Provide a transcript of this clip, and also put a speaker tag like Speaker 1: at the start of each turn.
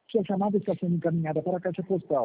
Speaker 1: Sua chamada está sendo encaminhada para a caixa postal